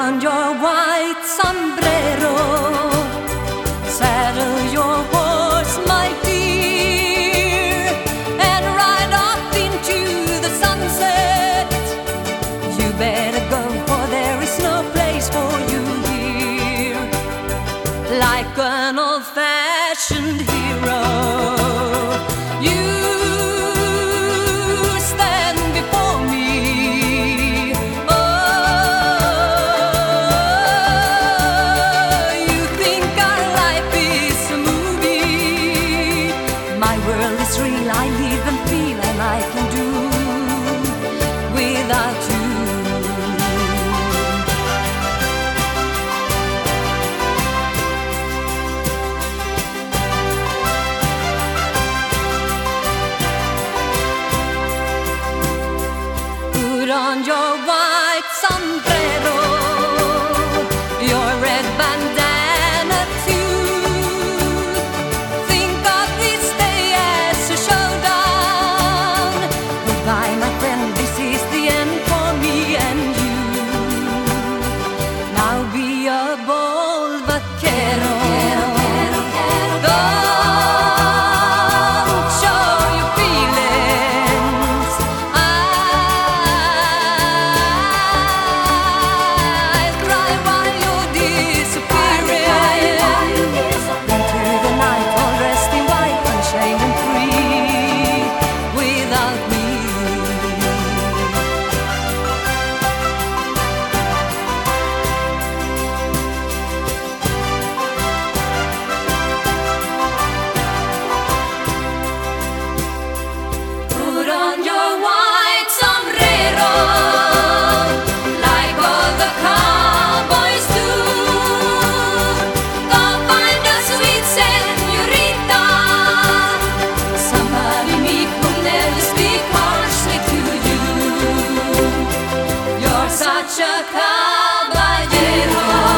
on your white sombrero, saddle your horse, my dear, and ride off into the sunset. You better go, for there is no place for you here. Like an old-fashioned hero, you stand before me. Oh, you think our life is a movie. My world is real, I live and feel, and I can do without you. Put on your white sombrero, your red bandana too. Think of this day as a showdown. Goodbye, my friend, this is the end for me and you. Now be a bold vaquero. Don't show your feelings. I'll cry while you're disappearing into the night, all dressed in white, unchained and free, without me. Put on your white sombrero, like all the cowboys do. Go find a sweet señorita, somebody meek who'll never speak harshly to you. You're such a caballero.